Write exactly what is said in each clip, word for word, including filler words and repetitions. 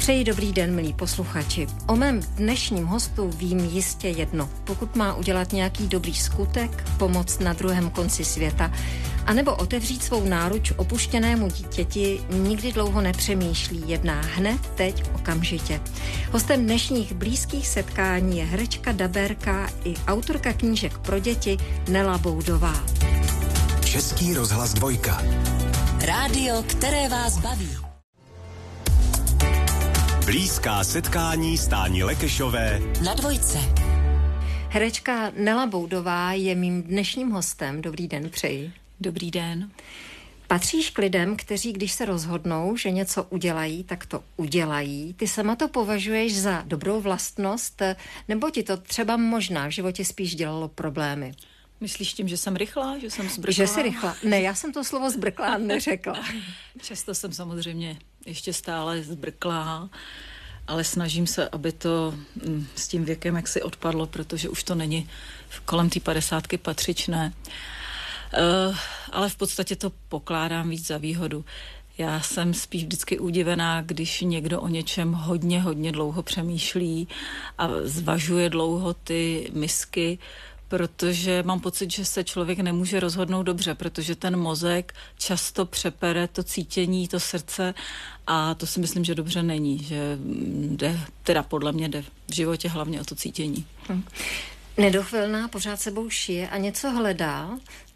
Přeji dobrý den, milí posluchači. O mém dnešním hostu vím jistě jedno. Pokud má udělat nějaký dobrý skutek, pomoct na druhém konci světa, anebo otevřít svou náruč opuštěnému dítěti, nikdy dlouho nepřemýšlí, jedná hned, teď, okamžitě. Hostem dnešních blízkých setkání je herečka, dabérka i autorka knížek pro děti Nela Boudová. Český rozhlas dvojka. Rádio, které vás baví. Blízká setkání s Táni Lekešové na dvojce. Herečka Nela Boudová je mým dnešním hostem. Dobrý den, přeji. Dobrý den. Patříš k lidem, kteří, když se rozhodnou, že něco udělají, tak to udělají. Ty sama to považuješ za dobrou vlastnost, nebo ti to třeba možná v životě spíš dělalo problémy? Myslíš tím, že jsem rychlá, že jsem zbrklá? Že jsi rychlá. Ne, já jsem to slovo zbrklá neřekla. Často jsem samozřejmě ještě stále zbrklá, ale snažím se, aby to mm, s tím věkem jaksi odpadlo, protože už to není kolem té padesátky patřičné. Uh, ale v podstatě to pokládám víc za výhodu. Já jsem spíš vždycky udivená, když někdo o něčem hodně, hodně dlouho přemýšlí a zvažuje dlouho ty misky, protože mám pocit, že se člověk nemůže rozhodnout dobře, protože ten mozek často přepere to cítění, to srdce a to si myslím, že dobře není, že jde, teda podle mě jde v životě hlavně o to cítění. Hm. Nedochvilná, pořád sebou šije a něco hledá.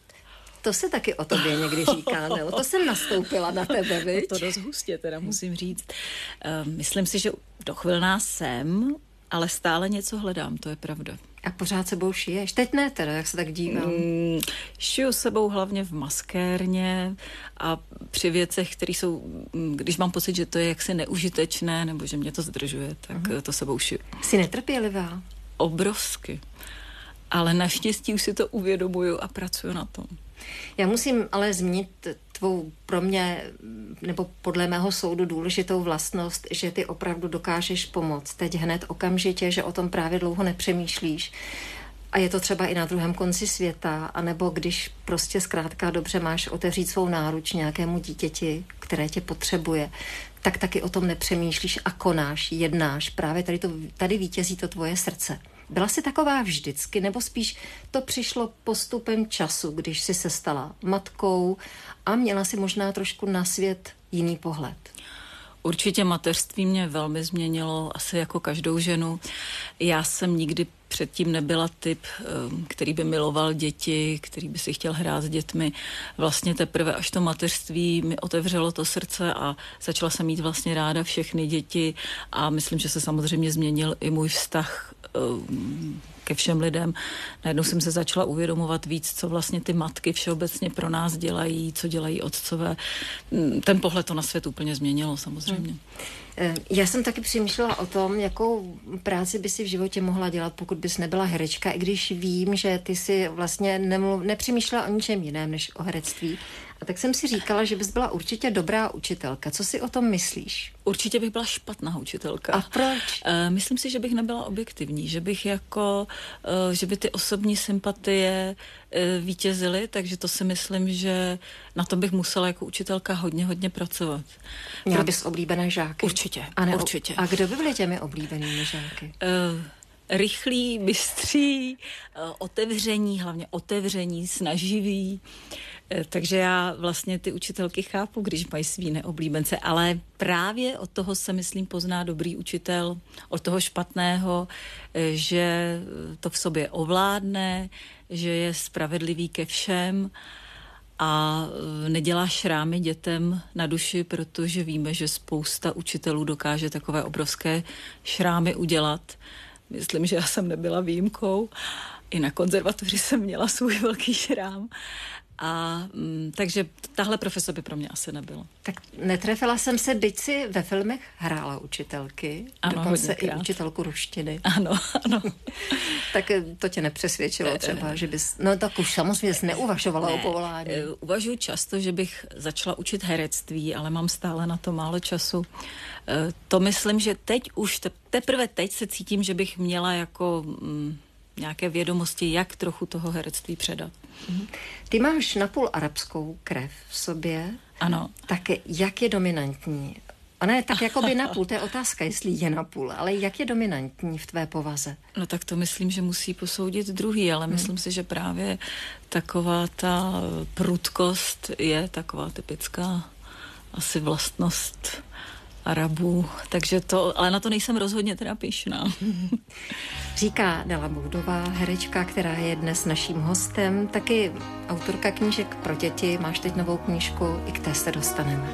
To se taky o tobě někdy říká, ne? To jsem nastoupila na tebe, viď? To dost hustě teda musím říct. Myslím si, že dochvilná jsem, ale stále něco hledám, to je pravda. A pořád sebou šiješ? Teď ne teda, jak se tak dívám. Mm, šiju sebou hlavně v maskérně a při věcech, které jsou, když mám pocit, že to je jaksi neužitečné, nebo že mě to zdržuje, tak uh-huh. to sebou šiju. Jsi netrpělivá? Obrovsky. Ale naštěstí už si to uvědomuju a pracuju na tom. Já musím ale zmínit tvou pro mě, nebo podle mého soudu důležitou vlastnost, že ty opravdu dokážeš pomoct. Teď hned okamžitě, že o tom právě dlouho nepřemýšlíš. A je to třeba i na druhém konci světa, anebo když prostě zkrátka dobře máš otevřít svou náruč nějakému dítěti, které tě potřebuje, tak taky o tom nepřemýšlíš a konáš, jednáš. Právě tady, to, tady vítězí to tvoje srdce. Byla jsi taková vždycky, nebo spíš to přišlo postupem času, když jsi se stala matkou a měla si možná trošku na svět jiný pohled? Určitě mateřství mě velmi změnilo, asi jako každou ženu. Já jsem nikdy předtím nebyla typ, který by miloval děti, který by si chtěl hrát s dětmi. Vlastně teprve až to mateřství mi otevřelo to srdce a začala jsem mít vlastně ráda všechny děti a myslím, že se samozřejmě změnil i můj vztah ke všem lidem. Najednou jsem se začala uvědomovat víc, co vlastně ty matky všeobecně pro nás dělají, co dělají otcové. Ten pohled to na svět úplně změnilo samozřejmě. Hmm. Já jsem taky přemýšlela o tom, jakou práci by si v životě mohla dělat, pokud bys nebyla herečka, i když vím, že ty si vlastně nemluv, nepřemýšlela o ničem jiném než o herectví. A tak jsem si říkala, že bys byla určitě dobrá učitelka. Co si o tom myslíš? Určitě bych byla špatná učitelka. A proč? Uh, myslím si, že bych nebyla objektivní, že bych jako, uh, že by ty osobní sympatie uh, vítězily, takže to si myslím, že na to bych musela jako učitelka hodně, hodně pracovat. Měla bys oblíbené žáky? Určitě, a ne, určitě. A kdo by byly těmi oblíbenými žáky? Uh, rychlí, bystří, uh, otevření, hlavně otevření, snaživí. Takže já vlastně ty učitelky chápu, když mají svý neoblíbence, ale právě od toho se, myslím, pozná dobrý učitel, od toho špatného, že to v sobě ovládne, že je spravedlivý ke všem a nedělá šrámy dětem na duši, protože víme, že spousta učitelů dokáže takové obrovské šrámy udělat. Myslím, že já jsem nebyla výjimkou. I na konzervatoři jsem měla svůj velký šrám. A m, takže tahle profese by pro mě asi nebylo. Tak netrefila jsem se, byť si ve filmech hrála učitelky, ano, dokonce i učitelku ruštiny. Ano, ano. Tak to tě nepřesvědčilo třeba, že bys, no tak už samozřejmě jsi neuvažovala ne, o povolání. Uvažuji často, že bych začala učit herectví, ale mám stále na to málo času. To myslím, že teď už, teprve teď se cítím, že bych měla jako m, nějaké vědomosti, jak trochu toho herectví předat. Ty máš napůl arabskou krev v sobě. Ano. Tak jak je dominantní Ona je tak jakoby napůl, to je otázka, jestli je napůl, ale jak je dominantní v tvé povaze? No tak to myslím, že musí posoudit druhý, ale hmm. myslím si, že právě taková ta prudkost je taková typická asi vlastnost Arabů, takže to, ale na to nejsem rozhodně teda pyšná. Říká Nela Boudová, herečka, která je dnes naším hostem, taky autorka knížek pro děti. Máš teď novou knížku, i k té se dostaneme.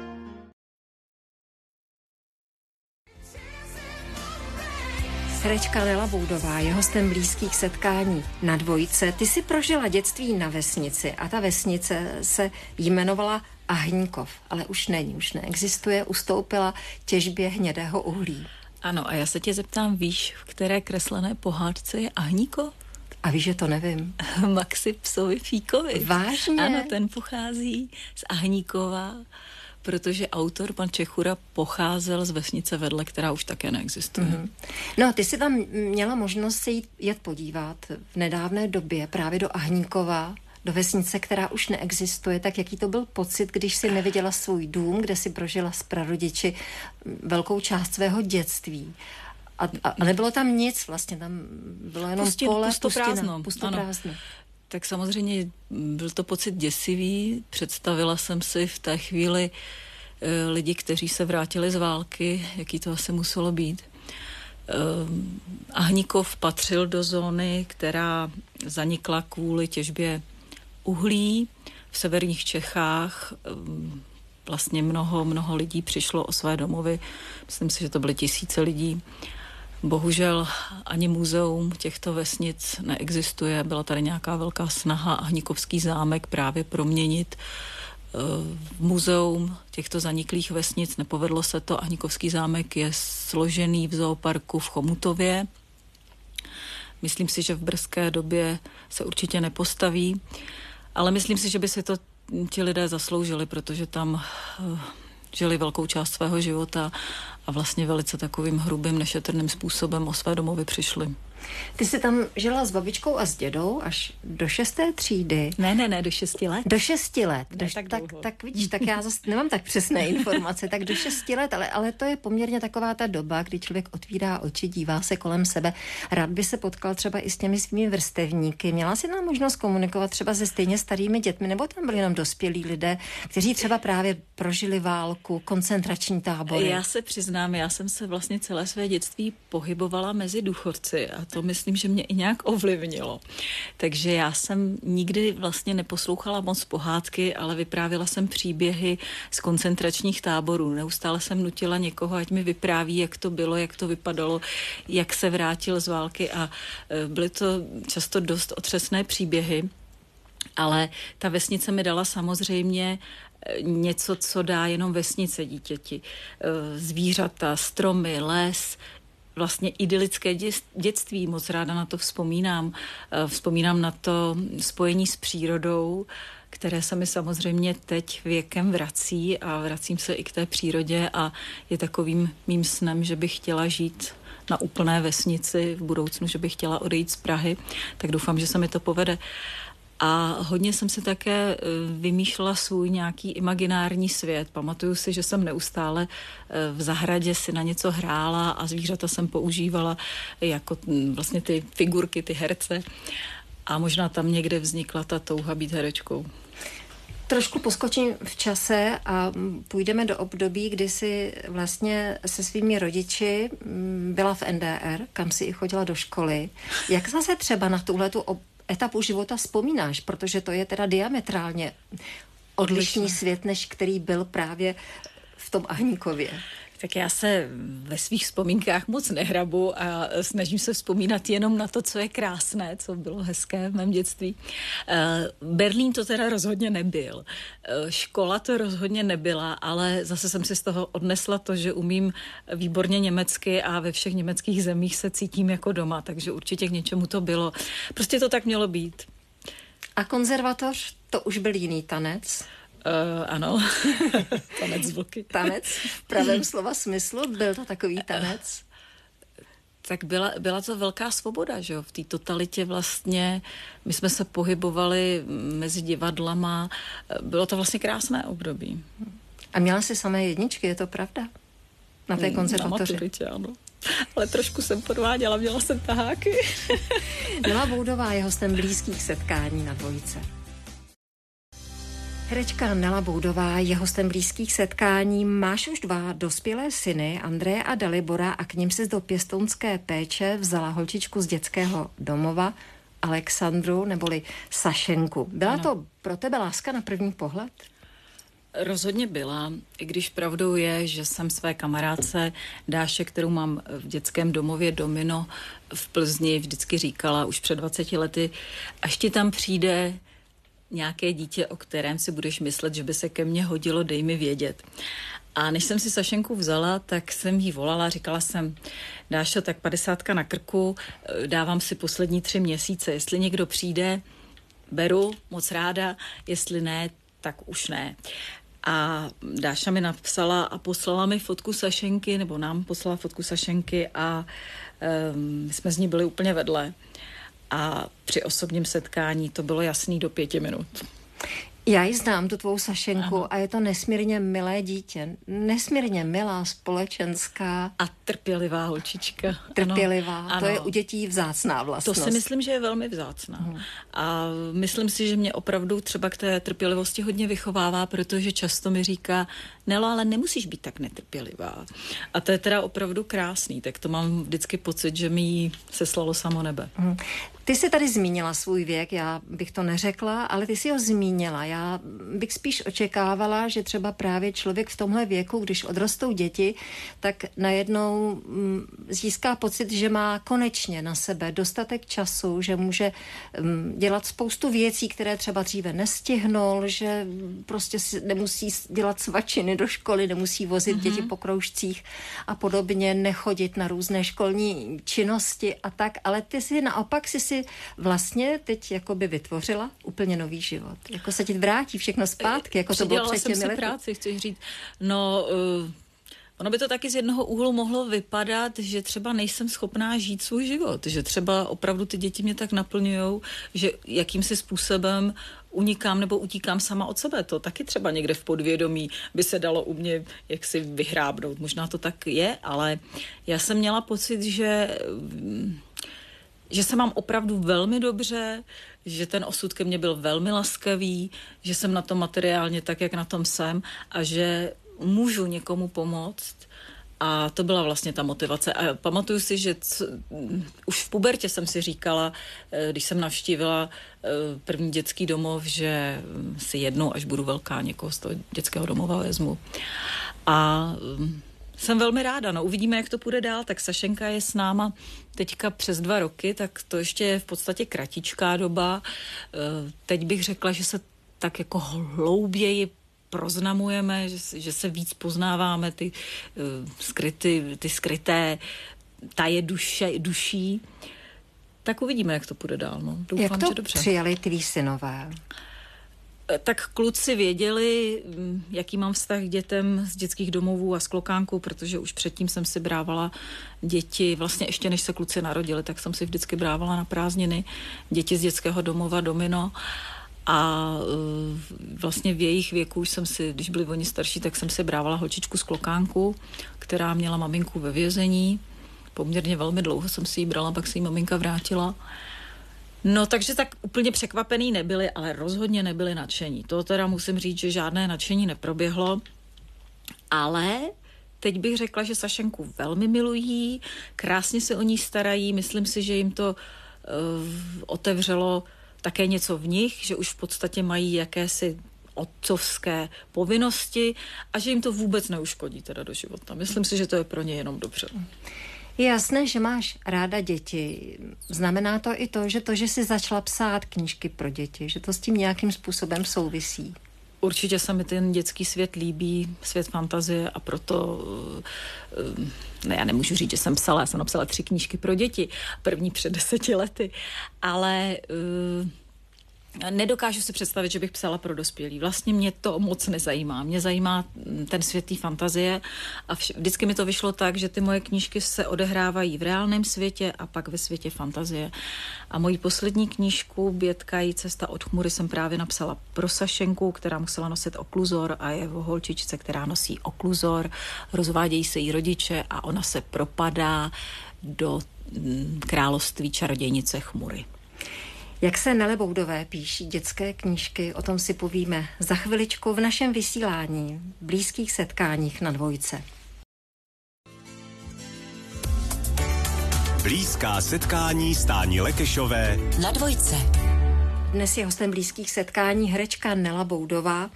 Herečka Nela Boudová je hostem blízkých setkání na Dvojce. Ty si prožila dětství na vesnici a ta vesnice se jmenovala Ahníkov, ale už není, už neexistuje, ustoupila těžbě hnědého uhlí. Ano, a já se tě zeptám, víš, v které kreslené pohádce je Ahníkov? A víš, že to nevím. Maxi Psovi Fíkovi. Vážně? Ano, ten pochází z Ahníkova, protože autor, pan Čechura, pocházel z vesnice vedle, která už také neexistuje. Mm-hmm. No, ty jsi tam měla možnost se jít, jet podívat v nedávné době právě do Ahníkova, do vesnice, která už neexistuje, tak jaký to byl pocit, když si neviděla svůj dům, kde si prožila s prarodiči velkou část svého dětství. A, a, a nebylo tam nic, vlastně tam bylo jenom Pustin, pole, pustoprázdno. pustoprázdno. Tak samozřejmě byl to pocit děsivý. Představila jsem si v té chvíli e, lidi, kteří se vrátili z války, jaký to asi muselo být. E, Ahníkov patřil do zóny, která zanikla kvůli těžbě uhlí. V severních Čechách e, vlastně mnoho, mnoho lidí přišlo o své domovy. Myslím si, že to byly tisíce lidí. Bohužel ani muzeum těchto vesnic neexistuje. Byla tady nějaká velká snaha Ahníkovský zámek právě proměnit v muzeum těchto zaniklých vesnic. Nepovedlo se to. Ahníkovský zámek je složený v zooparku v Chomutově. Myslím si, že v brzké době se určitě nepostaví, ale myslím si, že by si to ti lidé zasloužili, protože tam žili velkou část svého života a vlastně velice takovým hrubým, nešetrným způsobem o své domovy přišli. Ty jsi tam žila s babičkou a s dědou až do šesté třídy. Ne, ne, ne, do šesti let. Do šesti let. Do, tak, tak, tak vidíš, tak já zase nemám tak přesné informace, tak do šesti let, ale, ale to je poměrně taková ta doba, kdy člověk otvírá oči, dívá se kolem sebe. Rád by se potkal třeba i s těmi svými vrstevníky. Měla jsi nám možnost komunikovat třeba se stejně starými dětmi, nebo tam byli jenom dospělí lidé, kteří třeba právě prožili válku, koncentrační tábory? Já se přiznám, já jsem se vlastně celé své dětství pohybovala mezi důchodci a to myslím, že mě i nějak ovlivnilo. Takže já jsem nikdy vlastně neposlouchala moc pohádky, ale vyprávěla jsem příběhy z koncentračních táborů. Neustále jsem nutila někoho, ať mi vypráví, jak to bylo, jak to vypadalo, jak se vrátil z války a byly to často dost otřesné příběhy. Ale ta vesnice mi dala samozřejmě něco, co dá jenom vesnice dítěti. Zvířata, stromy, les, vlastně idylické dětství, moc ráda na to vzpomínám. Vzpomínám na to spojení s přírodou, které se mi samozřejmě teď věkem vrací a vracím se i k té přírodě a je takovým mým snem, že bych chtěla žít na úplné vesnici v budoucnu, že bych chtěla odejít z Prahy, tak doufám, že se mi to povede. A hodně jsem si také vymýšlela svůj nějaký imaginární svět. Pamatuju si, že jsem neustále v zahradě si na něco hrála a zvířata jsem používala jako vlastně ty figurky, ty herce. A možná tam někde vznikla ta touha být herečkou. Trošku poskočím v čase a půjdeme do období, kdy jsi vlastně se svými rodiči byla v N D R, kam si i chodila do školy. Jak zase třeba na tuhletu ob- etapu života vzpomínáš, protože to je teda diametrálně odlišný Odlišné. svět, než který byl právě v tom Ahníkově. Tak já se ve svých vzpomínkách moc nehrabu a snažím se vzpomínat jenom na to, co je krásné, co bylo hezké v mém dětství. Berlín to teda rozhodně nebyl. Škola to rozhodně nebyla, ale zase jsem si z toho odnesla to, že umím výborně německy a ve všech německých zemích se cítím jako doma, takže určitě k něčemu to bylo. Prostě to tak mělo být. A konzervatoř, to už byl jiný tanec? Uh, ano, tanec z vlky. Tanec v pravém slova smyslu, byl to takový tanec? Tak byla, byla to velká svoboda, že jo, v té totalitě vlastně, my jsme se pohybovali mezi divadlama, bylo to vlastně krásné období. A měla jsi samé jedničky, je to pravda? Na té konzervatoři? Na maturitě, ano. Ale trošku jsem podváděla, měla jsem taháky. Nela Boudová je hostem blízkých setkání na Dvojce. Herečka Nela Boudová je hostem blízkých setkání. Máš už dva dospělé syny, Andreje a Dalibora, a k nim si do pěstounské péče vzala holčičku z dětského domova, Alexandru, neboli Sašenku. Byla ano. to pro tebe láska na první pohled? Rozhodně byla, i když pravdou je, že jsem své kamarádce Dáše, kterou mám v dětském domově Domino v Plzni, vždycky říkala už před dvaceti lety, až ti tam přijde nějaké dítě, o kterém si budeš myslet, že by se ke mně hodilo, dej mi vědět. A než jsem si Sašenku vzala, tak jsem jí volala, říkala jsem, Dášo, tak padesátka na krku, dávám si poslední tři měsíce, jestli někdo přijde, beru, moc ráda, jestli ne, tak už ne. A Dáša mi napsala a poslala mi fotku Sašenky, nebo nám poslala fotku Sašenky a um, my jsme z ní byli úplně vedle. A při osobním setkání to bylo jasný do pěti minut. Já ji znám, tu tvou Sašenku, ano. A je to nesmírně milé dítě. Nesmírně milá, společenská. A trpělivá holčička. Trpělivá, ano. To je u dětí vzácná vlastnost. To si myslím, že je velmi vzácná. Hmm. A myslím si, že mě opravdu třeba k té trpělivosti hodně vychovává, protože často mi říká, Nelo, ale nemusíš být tak netrpělivá. A to je teda opravdu krásný, tak to mám vždycky pocit, že mi jí seslalo samo nebe. Hmm. Ty jsi tady zmínila svůj věk, já bych to neřekla, ale ty jsi ho zmínila. Já bych spíš očekávala, že třeba právě člověk v tomhle věku, když odrostou děti, tak najednou získá pocit, že má konečně na sebe dostatek času, že může dělat spoustu věcí, které třeba dříve nestihnul, že prostě si nemusí dělat svačiny do školy, nemusí vozit mm-hmm. děti po kroužcích a podobně, nechodit na různé školní činnosti a tak, ale ty si naopak si si vlastně teď jakoby vytvořila úplně nový život. Jako se ti vrátí všechno zpátky, jako to bylo před těmi lety. práci, chci říct. No, uh, ono by to taky z jednoho úhlu mohlo vypadat, že třeba nejsem schopná žít svůj život, že třeba opravdu ty děti mě tak naplňujou, že jakýmsi způsobem unikám nebo utíkám sama od sebe. To taky třeba někde v podvědomí by se dalo u mě jaksi vyhrábnout. Možná to tak je, ale já jsem měla pocit, že že se mám opravdu velmi dobře, že ten osud ke mně byl velmi laskavý, že jsem na tom materiálně tak, jak na tom jsem a že můžu někomu pomoct. A to byla vlastně ta motivace. A pamatuju si, že c- už v pubertě jsem si říkala, když jsem navštívila první dětský domov, že si jednou, až budu velká, někoho z toho dětského domova vezmu. A jsem velmi ráda, no uvidíme, jak to půjde dál, tak Sašenka je s náma teďka přes dva roky, tak to ještě je v podstatě kratičká doba. Teď bych řekla, že se tak jako hlouběji proznamujeme, že, že se víc poznáváme ty, skryty, ty skryté taje duše, duší. Tak uvidíme, jak to půjde dál. No. Doufám, jak to že dobře. Přijali tví synové? Tak kluci věděli, jaký mám vztah k dětem z dětských domovů a z klokánku, protože už předtím jsem si brávala děti, vlastně ještě než se kluci narodili, tak jsem si vždycky brávala na prázdniny děti z dětského domova Domino a vlastně v jejich věku už jsem si, když byli oni starší, tak jsem si brávala holčičku z klokánku, která měla maminku ve vězení. Poměrně velmi dlouho jsem si ji brala, pak si ji maminka vrátila. No, takže tak úplně překvapený nebyli, ale rozhodně nebyli nadšení. To teda musím říct, že žádné nadšení neproběhlo, ale teď bych řekla, že Sašenku velmi milují, krásně se o ní starají, myslím si, že jim to uh, otevřelo také něco v nich, že už v podstatě mají jakési otcovské povinnosti a že jim to vůbec neuškodí teda do života. Myslím si, že to je pro ně jenom dobře. Je jasné, že máš ráda děti. Znamená to i to, že to, že jsi začala psát knížky pro děti, že to s tím nějakým způsobem souvisí? Určitě se mi ten dětský svět líbí, svět fantazie a proto, ne, já nemůžu říct, že jsem psala, já jsem napsala tři knížky pro děti, první před deseti lety, ale Nedokážu si představit, že bych psala pro dospělí. Vlastně mě to moc nezajímá. Mě zajímá ten svět té fantazie a vš- vždycky mi to vyšlo tak, že ty moje knížky se odehrávají v reálném světě a pak ve světě fantazie. A moji poslední knížku Bětka jí cesta od chmury jsem právě napsala pro Sašenku, která musela nosit okluzor a je o holčičce, která nosí okluzor. Rozvádějí se jí rodiče a ona se propadá do mm, království čarodějnice chmury. Jak se Nele Boudové píší dětské knížky, o tom si povíme za chviličku v našem vysílání, blízkých setkáních na Dvojce. Blízká setkání Stáni Lekešové na Dvojce. Dnes je hostem blízkých setkání herečka Nela Boudová.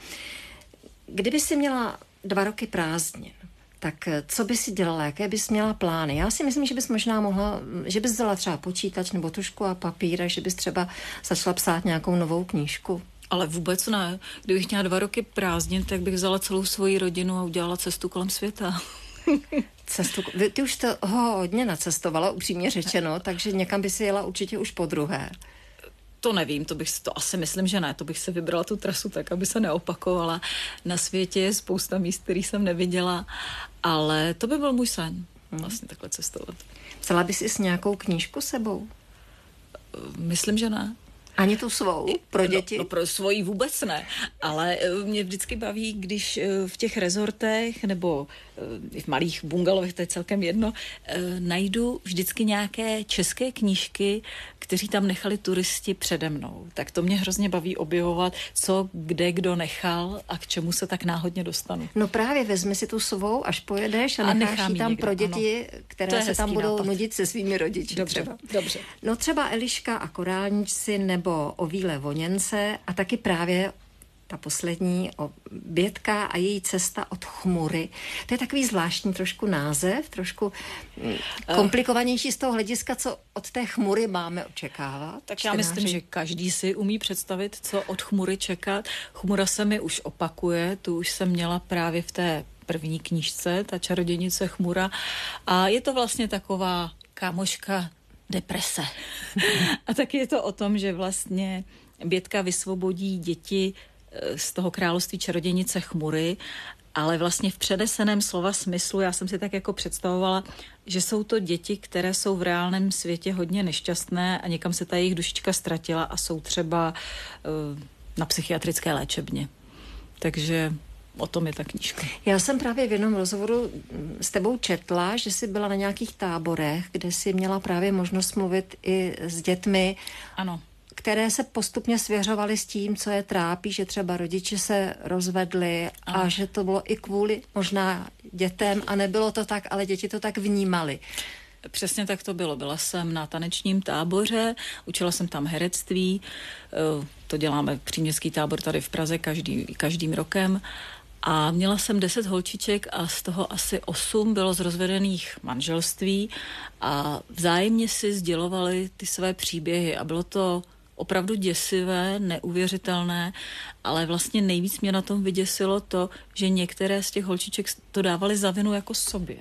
Kdyby si měla dva roky prázdnin, tak co by si dělala, jaké bys měla plány? Já si myslím, že bys možná mohla, že bys vzala třeba počítač nebo tužku a papír a že bys třeba začala psát nějakou novou knížku. Ale vůbec ne. Kdybych měla dva roky prázdnin, tak bych vzala celou svoji rodinu a udělala cestu kolem světa. Cestu, ty už to ho hodně nacestovala, upřímně řečeno, takže někam by si jela určitě už po druhé. To nevím, to bych si, to asi myslím, že ne, to bych si vybrala tu trasu tak, aby se neopakovala. Na světě je spousta míst, který jsem neviděla, ale to by byl můj sen, vlastně takhle cestovat. Psala bys i s nějakou knížku sebou? Myslím, že ne. Ani tu svou, pro děti? No, no pro svoji vůbec ne, ale mě vždycky baví, když v těch rezortech nebo v malých bungalovech, to je celkem jedno, najdu vždycky nějaké české knížky, kteří tam nechali turisti přede mnou. Tak to mě hrozně baví objevovat, co kde kdo nechal a k čemu se tak náhodně dostanu. No právě, vezmi si tu svou, až pojedeš a, a necháš ji tam někdo pro děti, ano. které se tam budou nápad. Nudit se svými rodiči. Dobře, třeba. dobře. No třeba Eliška a korálničci nebo o Víle voněnce a taky právě ta poslední o Bětka a její cesta od chmury. To je takový zvláštní trošku název, trošku komplikovanější z toho hlediska, co od té chmury máme očekávat. Tak já myslím, že každý si umí představit, co od chmury čekat. Chmura se mi už opakuje, tu už jsem měla právě v té první knížce, ta čarodějnice chmura. A je to vlastně taková kámoška deprese. A taky je to o tom, že vlastně Bětka vysvobodí děti z toho království čarodějnice chmury, ale vlastně v přeneseném slova smyslu já jsem si tak jako představovala, že jsou to děti, které jsou v reálném světě hodně nešťastné a někam se ta jejich dušička ztratila a jsou třeba uh, na psychiatrické léčebně. Takže o tom je ta knížka. Já jsem právě v jednom rozhovoru s tebou četla, že jsi byla na nějakých táborech, kde jsi měla právě možnost mluvit i s dětmi. Ano. Které se postupně svěřovaly s tím, co je trápí, že třeba rodiče se rozvedli a, a že to bylo i kvůli možná dětem a nebylo to tak, ale děti to tak vnímaly. Přesně tak to bylo. Byla jsem na tanečním táboře, učila jsem tam herectví, to děláme příměstský tábor tady v Praze každý, každým rokem a měla jsem deset holčiček a z toho asi osm bylo z rozvedených manželství a vzájemně si sdělovali ty své příběhy a bylo to opravdu děsivé, neuvěřitelné, ale vlastně nejvíc mě na tom vyděsilo to, že některé z těch holčiček to dávali za vinu jako sobě.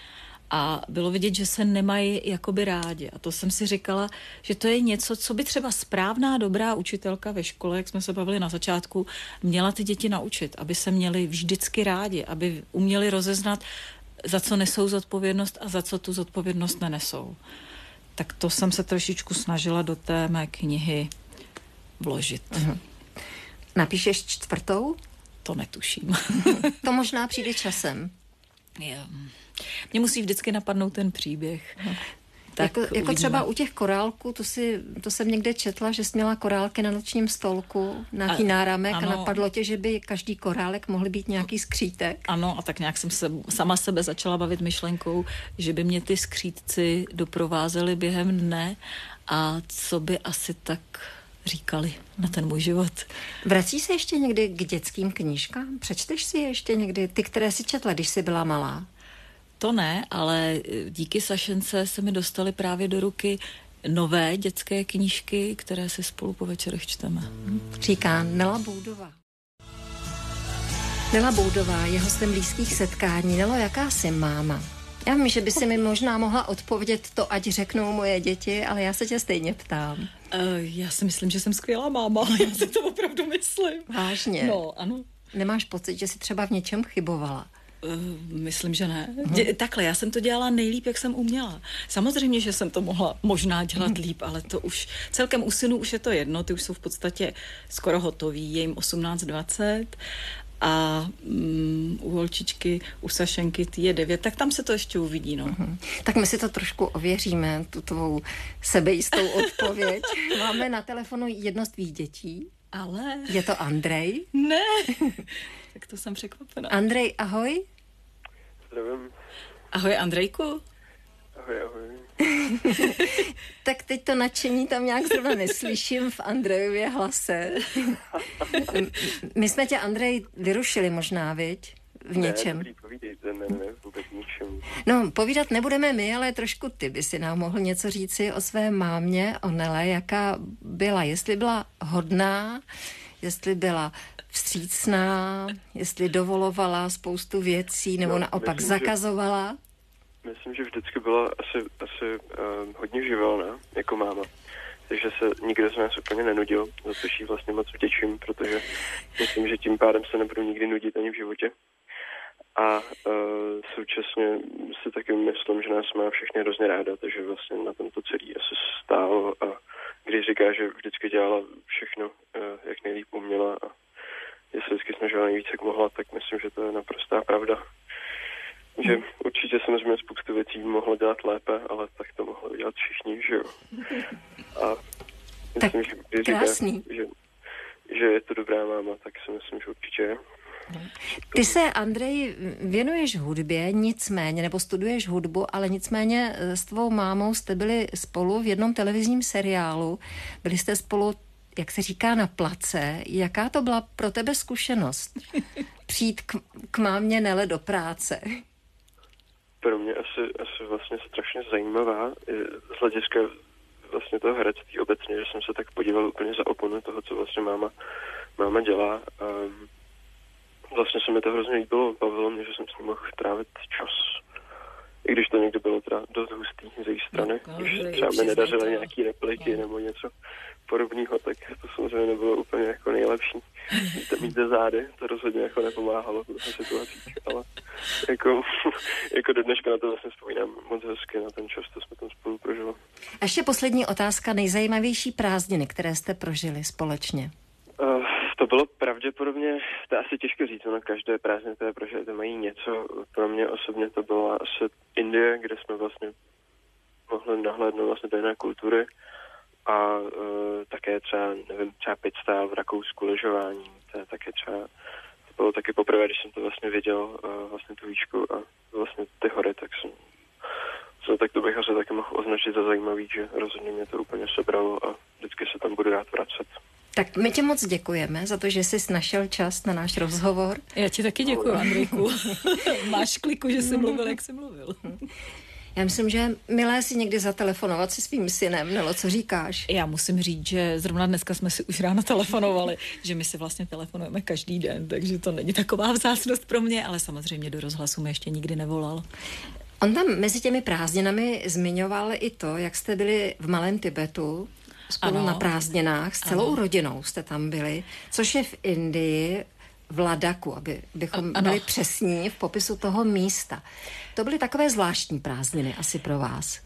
A bylo vidět, že se nemají jakoby rádi. A to jsem si říkala, že to je něco, co by třeba správná, dobrá učitelka ve škole, jak jsme se bavili na začátku, měla ty děti naučit, aby se měli vždycky rádi, aby uměli rozeznat, za co nesou zodpovědnost a za co tu zodpovědnost nenesou. Tak to jsem se trošičku snažila do té mé knihy vložit. Uh-huh. Napíšeš čtvrtou? To netuším. To možná přijde časem. Yeah. Mně musí vždycky napadnout ten příběh. Uh-huh. Tak jako, jako třeba u těch korálků, to, si, to jsem někde četla, že jsi měla korálky na nočním stolku, nějaký a, náramek ano. A napadlo tě, že by každý korálek mohl být nějaký skřítek. Ano, a tak nějak jsem se sama sebe začala bavit myšlenkou, že by mě ty skřítci doprovázely během dne a co by asi tak říkali na ten můj život. Vrací se ještě někdy k dětským knížkám? Přečteš si ještě někdy ty, které si četla, když jsi byla malá? To ne, ale díky Sašence se mi dostaly právě do ruky nové dětské knížky, které si spolu po večerech čteme. Říká Nela Boudová. Nela Boudová je hostem blízkých setkání. Nelo, jaká jsi máma? Já vím, že by si mi možná mohla odpovědět to, ať řeknou moje děti, ale já se tě stejně ptám. Uh, já si myslím, že jsem skvělá máma, ale já si to opravdu myslím. Vážně? No, ano. Nemáš pocit, že jsi třeba v něčem chybovala? Uh, myslím, že ne. Dě- takhle, já jsem to dělala nejlíp, jak jsem uměla. Samozřejmě, že jsem to mohla možná dělat líp, ale to už celkem u synů už je to jedno, ty už jsou v podstatě skoro hotoví, je jim osmnáct dvacet a um, u holčičky, u Sašenky, ty je devět, tak tam se to ještě uvidí, no. Uh-huh. Tak my si to trošku ověříme, tu tvou sebejistou odpověď. Máme na telefonu jedno z tvých dětí. Ale... Je to Andrej? Ne, tak to jsem překvapená. Andrej, ahoj. Zdravím. Ahoj, Andrejku. Ahoj, ahoj. Tak teď to nadšení tam nějak zrovna neslyším v Andrejově hlase. My jsme tě, Andrej, vyrušili možná, viď? V něčem. Ne, dobrý, povídejte, ne, ne, vůbec ničem. No, povídat nebudeme my, ale trošku ty by si nám mohl něco říci o své mámě, o Nele, jaká byla, jestli byla hodná, jestli byla vstřícná, jestli dovolovala spoustu věcí, nebo no, naopak myslím, zakazovala. Že, myslím, že vždycky byla asi, asi uh, hodně živelná, jako máma. Takže se nikdo z nás úplně nenudil, za což jí vlastně moc vděčím, protože myslím, že tím pádem se nebudu nikdy nudit ani v životě. A uh, současně si taky myslím, že nás má všechny hrozně ráda, takže vlastně na tom to celý asi stálo. A když říká, že vždycky dělala všechno, uh, jak nejlíp uměla a že se vždycky snažila nejvíc, jak mohla, tak myslím, že to je naprostá pravda. Že určitě samozřejmě spoustu věcí mohla dělat lépe, ale tak to mohlo dělat všichni, že jo. A myslím, tak že když říká, že, že je to dobrá máma, tak si myslím, že určitě je. Ty se, Andrej, věnuješ hudbě, nicméně, nebo studuješ hudbu, ale nicméně s tvou mámou jste byli spolu v jednom televizním seriálu. Byli jste spolu, jak se říká, na place. Jaká to byla pro tebe zkušenost? Přijít k, k mámě Nele do práce. Pro mě asi, asi vlastně strašně zajímavá z hlediska vlastně toho herectví obecně, že jsem se tak podíval úplně za oponu toho, co vlastně máma, máma dělá. Um, Vlastně se mi to hrozně líbilo, bavilo mě, že jsem s ním mohl trávit čas. I když to někdy bylo teda dost hustý z její strany, no, když třeba mi nedařily nějaký repliky no. nebo něco podobného, tak to samozřejmě nebylo úplně jako nejlepší. Mít ze zády, to rozhodně jako nepomáhalo v těch situacích, ale jako, jako do dneška na to vlastně vzpomínám moc hezky, na ten čas, to jsme tam spolu prožili. A ještě poslední otázka, nejzajímavější prázdniny, které jste prožili společně? Uh, to bylo pravděpodobně, to je asi těžko říct, no každé prázdniny to je, protože to mají něco. Pro mě osobně to byla asi Indie, kde jsme vlastně mohli nahlédnout vlastně do jiné kultury a uh, také třeba, nevím, třeba pit style v Rakousku, lyžování, to je také třeba, to bylo taky poprvé, když jsem to vlastně viděl, uh, vlastně tu výšku a vlastně ty hory, tak jsem, so, tak to bych asi taky mohl označit za zajímavý, že rozhodně mě to úplně sebralo a vždycky se tam budu rád vracet. Tak my ti moc děkujeme za to, že jsi našel čas na náš rozhovor. Já ti taky děkuji, Andrejku. Máš kliku, že jsi mluvil, jak jsi mluvil. Já myslím, že milé si někdy zatelefonovat se svým synem, nebo co říkáš? Já musím říct, že zrovna dneska jsme si už ráno telefonovali, že my si vlastně telefonujeme každý den, takže to není taková vzácnost pro mě, ale samozřejmě do rozhlasu mi ještě nikdy nevolal. On tam mezi těmi prázdninami zmiňoval i to, jak jste byli v Malém Tibetu, spolu ano. na prázdninách, s celou ano. rodinou jste tam byli, což je v Indii, v Ladaku, aby bychom ano. byli přesní v popisu toho místa. To byly takové zvláštní prázdniny asi pro vás.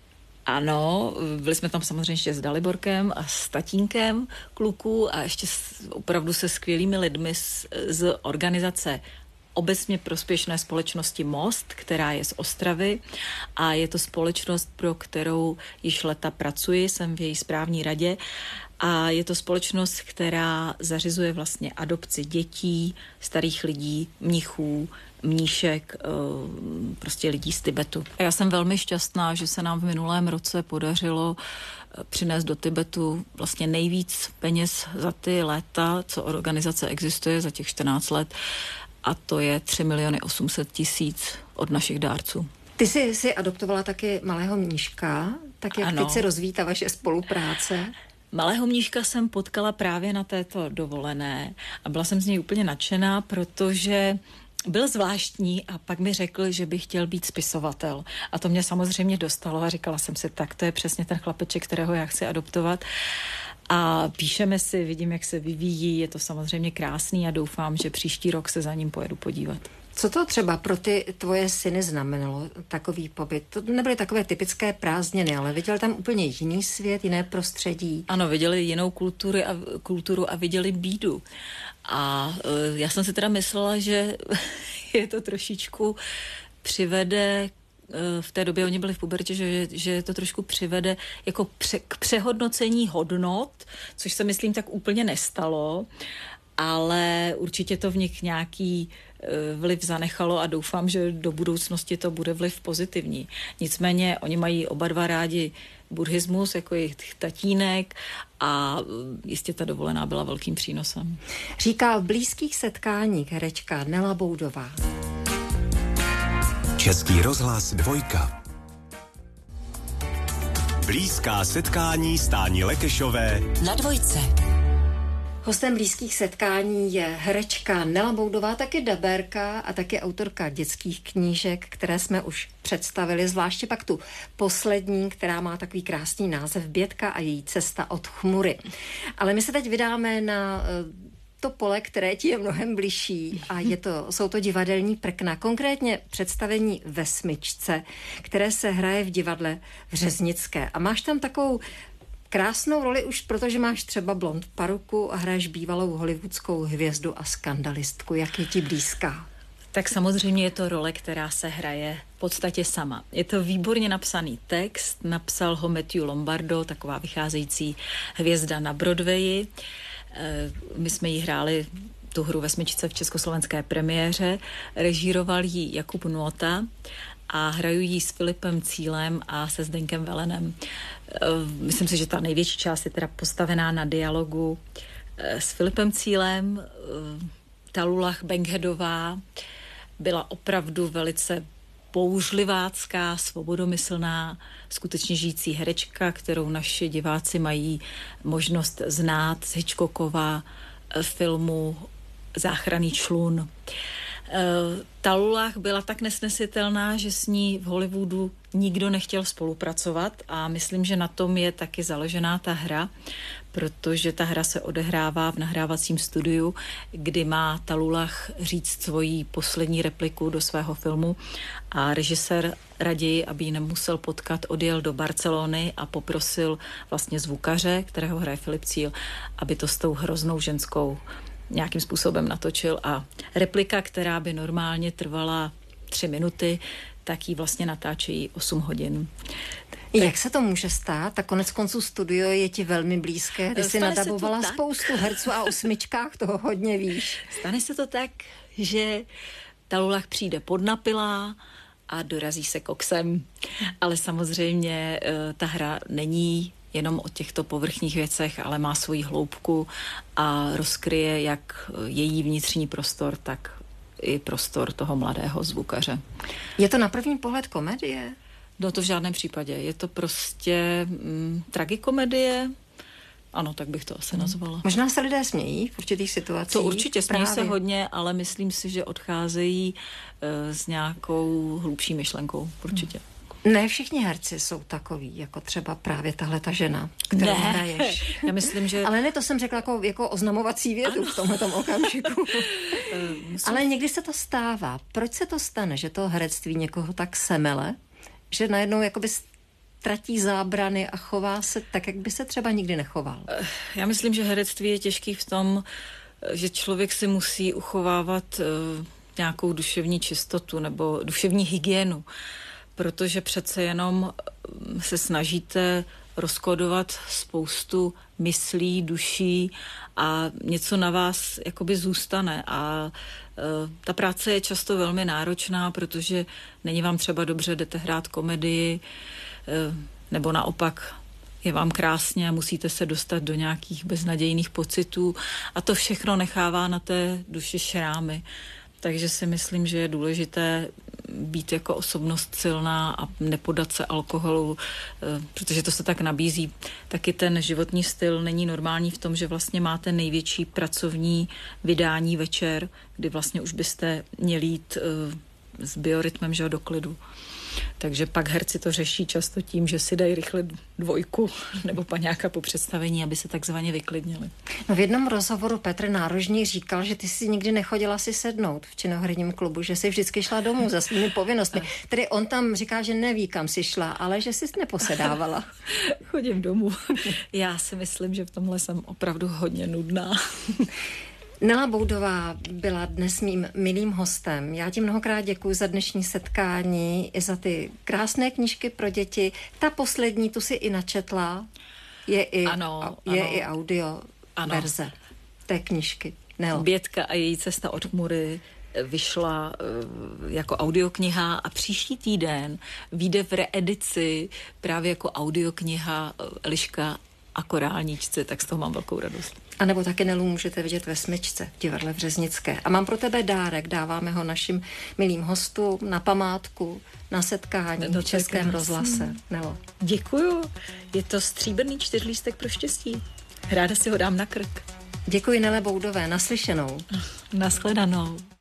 Ano, byli jsme tam samozřejmě ještě s Daliborkem a s tatínkem kluků a ještě s, opravdu se skvělými lidmi z, z organizace obecně prospěšné společnosti Most, která je z Ostravy a je to společnost, pro kterou již leta pracuji, jsem v její správní radě a je to společnost, která zařizuje vlastně adopci dětí, starých lidí, mnichů, mníšek, prostě lidí z Tibetu. A já jsem velmi šťastná, že se nám v minulém roce podařilo přinést do Tibetu vlastně nejvíc peněz za ty léta, co organizace existuje, za těch čtrnáct let, a to je tři miliony osm set tisíc od našich dárců. Ty jsi, jsi adoptovala taky malého mníška, tak jak ano. teď se rozvíjí ta vaše spolupráce? Malého mníška jsem potkala právě na této dovolené a byla jsem z něj úplně nadšená, protože byl zvláštní a pak mi řekl, že by chtěl být spisovatel. A to mě samozřejmě dostalo a říkala jsem si, tak to je přesně ten chlapeček, kterého já chci adoptovat. A píšeme si, vidím, jak se vyvíjí, je to samozřejmě krásný a doufám, že příští rok se za ním pojedu podívat. Co to třeba pro ty tvoje syny znamenalo, takový pobyt? To nebyly takové typické prázdniny, ale viděl tam úplně jiný svět, jiné prostředí. Ano, viděli jinou kulturu a, kulturu a viděli bídu. A e, já jsem si teda myslela, že je to trošičku přivede, e, v té době oni byli v pubertě, že, že to trošku přivede jako pře, k přehodnocení hodnot, což se myslím tak úplně nestalo, ale určitě to v nich nějaký vliv zanechalo a doufám, že do budoucnosti to bude vliv pozitivní. Nicméně oni mají oba dva rádi buddhismus, jako jejich tatínek a jistě ta dovolená byla velkým přínosem. Říká v blízkých setkáních herečka Nela Boudová. Český rozhlas dvojka. Blízká setkání Stáni Lekešové na dvojce. Hostem blízkých setkání je herečka Nela Boudová, taky dabérka a taky autorka dětských knížek, které jsme už představili, zvláště pak tu poslední, která má takový krásný název Bětka a její cesta od chmury. Ale my se teď vydáme na to pole, které ti je mnohem bližší a je to, jsou to divadelní prkna, konkrétně představení Ve smyčce, které se hraje v divadle v Řeznické. A máš tam takovou krásnou roli už, protože máš třeba blond paruku a hraješ bývalou hollywoodskou hvězdu a skandalistku. Jak je ti blízká? Tak samozřejmě je to role, která se hraje v podstatě sama. Je to výborně napsaný text, napsal ho Matthew Lombardo, taková vycházející hvězda na Broadwayi. My jsme ji hráli tu hru Ve smyčce v československé premiéře, režíroval ji Jakub Nota a hraju ji s Filipem Cílem a se Zdenkem Velenem. Myslím si, že ta největší část je teda postavená na dialogu s Filipem Cílem. Talullah Benghedová byla opravdu velice bouřlivácká, svobodomyslná, skutečně žijící herečka, kterou naši diváci mají možnost znát z Hitchcockova filmu Záchranný člun. Talullah byla tak nesnesitelná, že s ní v Hollywoodu nikdo nechtěl spolupracovat a myslím, že na tom je taky založená ta hra, protože ta hra se odehrává v nahrávacím studiu, kdy má Talullah říct svoji poslední repliku do svého filmu a režisér raději, aby ji nemusel potkat, odjel do Barcelony a poprosil vlastně zvukaře, kterého hraje Filip Cíl, aby to s tou hroznou ženskou nějakým způsobem natočil a replika, která by normálně trvala tři minuty, tak ji vlastně natáčejí osm hodin. Jak se to může stát? Tak konec konců studio je ti velmi blízké. Ty jsi nadabovala spoustu herců a o smyčkách toho hodně víš. Stane se to tak, že Talullah přijde podnapilá a dorazí se koksem. Ale samozřejmě ta hra není jenom o těchto povrchních věcech, ale má svoji hloubku a rozkryje jak její vnitřní prostor, tak i prostor toho mladého zvukaře. Je to na první pohled komedie? No to v žádném případě. Je to prostě mm, tragikomedie. Ano, tak bych to asi nazvala. Možná se lidé smějí v určitých situacích. To určitě smějí se hodně, ale myslím si, že odcházejí e, s nějakou hlubší myšlenkou. Určitě. Ne všichni herci jsou takový, jako třeba právě tahle ta žena, kterou ne. hraješ. Já myslím, že... Ale ne, to jsem řekla jako, jako oznamovací větu ano. v tomhletom okamžiku. Musím... Ale někdy se to stává. Proč se to stane, že to herectví někoho tak semele, že najednou jakoby ztratí zábrany a chová se tak, jak by se třeba nikdy nechoval? Já myslím, že herectví je těžký v tom, že člověk si musí uchovávat uh, nějakou duševní čistotu nebo duševní hygienu, protože přece jenom se snažíte rozkodovat spoustu myslí, duší a něco na vás jakoby zůstane a e, ta práce je často velmi náročná, protože není vám třeba dobře, jdete hrát komedii, e, nebo naopak je vám krásně a musíte se dostat do nějakých beznadějných pocitů a to všechno nechává na té duši šrámy. Takže si myslím, že je důležité být jako osobnost silná a nepodat se alkoholu, protože to se tak nabízí. Taky ten životní styl není normální v tom, že vlastně máte největší pracovní vydání večer, kdy vlastně už byste měli jít s biorytmem, že do klidu. Takže pak herci to řeší často tím, že si dají rychle dvojku nebo paňáka po představení, aby se takzvaně vyklidnili. No v jednom rozhovoru Petr Nárožný říkal, že ty si nikdy nechodila si sednout v činoherním klubu, že si vždycky šla domů za svými povinnostmi. Tedy on tam říká, že neví, kam si šla, ale že jsi neposedávala. Chodím domů. Já si myslím, že v tomhle jsem opravdu hodně nudná. Nela Boudová byla dnes mým milým hostem. Já ti mnohokrát děkuji za dnešní setkání, i za ty krásné knížky pro děti. Ta poslední, tu si i načetla, je i, ano, je ano. i audio ano. verze té knížky. Nelo. Bětka a její cesta od chmury vyšla jako audiokniha a příští týden vyjde v reedici právě jako audiokniha Eliška a korálničce, tak z toho mám velkou radost. A nebo taky Nelu můžete vidět ve Smyčce, v divadle v Řeznické. A mám pro tebe dárek, dáváme ho našim milým hostům na památku, na setkání v Českém rozhlase. Nelo. Děkuju. Je to stříbrný čtyřlístek pro štěstí. Ráda si ho dám na krk. Děkuji Nele Boudové, naslyšenou. Nashledanou.